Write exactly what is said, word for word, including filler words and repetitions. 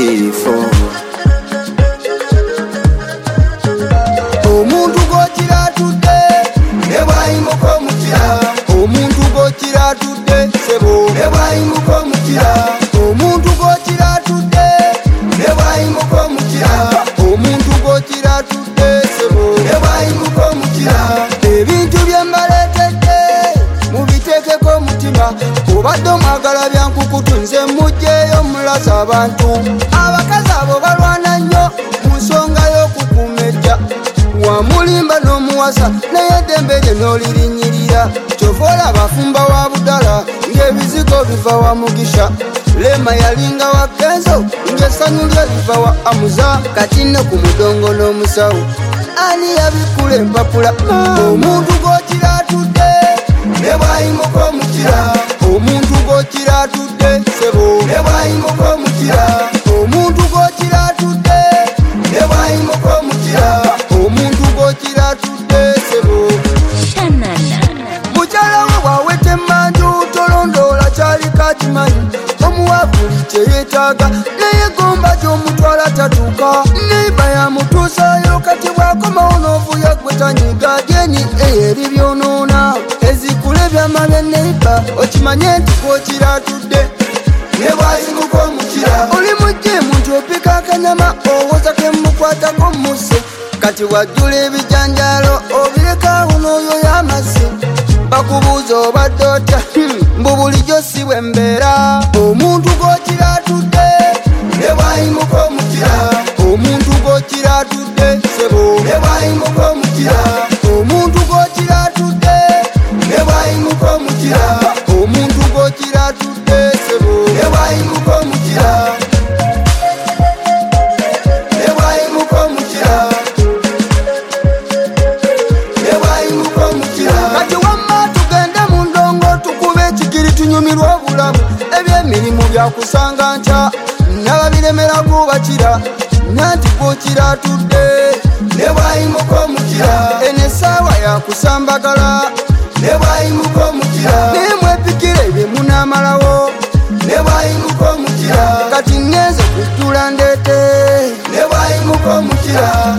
kifo. Omuntu gokira tudde ne bwayimuka omukira. Omuntu gokira tudde sebo ne bwayimuka omukira. Omuntu gokira tudde ne bwayimuka omukira. Omuntu gokira tudde sebo ne bwayimuka omukira. Ebintu bye mbaleetedde mubiteekeko omutima. Obadde omwagala byankukutu nze mujjeeyo mulasa abantu. Abakazi abo balwana nnyo mu nsonga y'okukuuma ejja. Wamulimba n'omuwasa naye eddembe lye n'olirinyirira. Kyova olaba afumba wa budala ng'ebizigo biva wa Mugisha. Lema yalinga wa Kenzo ng'essanyu lye liva wa Amuza. Kati ne ku mudongo n'omusawo ani yabikula empapula. Omuntu gokira atudde ne bwayimuka omukira. Omuntu gokira atudde sebo ne bwayimuka omukira. Omuntu gokira atudde ne bwayimuka omukira. Omuntu gokira atudde sebo. Mukyala we bw'aweta emmanju tolondoola kyali kakimanyi. Omuwavuli kyeyeetaaga naye gomba gy'omutwala tatuuka. Neiba yamutuusaayo kati bw'akomawo n'ovuya gwe tanyiga jeni eyeri byonoona. Ezikule byama bya neiba okimanye nti gokira atudde ne bwayimuka omukira. Oli mujjeemu nti opika akanyama owoza kemukwatako muse. Kati wajjula ebijanjaalo obirekawo n'oyo y'amazzi. Bakubuuza obadde otya mbu bulijjo si bwe mbeera. Omuntu gokira atudde ne bwayimuka omukira. Omuntu gokira atudde sebo ne bwayimuka omukira. Omuntu gokira atudde ne bwayimuka omukira. Omuntu gokira atudde sebo ne bwayimuka omukira. Ne bwayimuka omukira. Ne bwayimuka omukira. Kati wamma tugende mu ndongo tukube ekigiri tunyumirwa obulamu. Ebyemirimu byakusanga nkya nababiremera kubakira. Nanti gokira atudde ne bwayimuka omukira. Eno essaawa yakusambagala ne bwayimuka omukira. Naye mwepikire bye munaamalawo ne bwayimuka omukira. Kati ngenze kujjula ndeete ne bwayimuka omukira.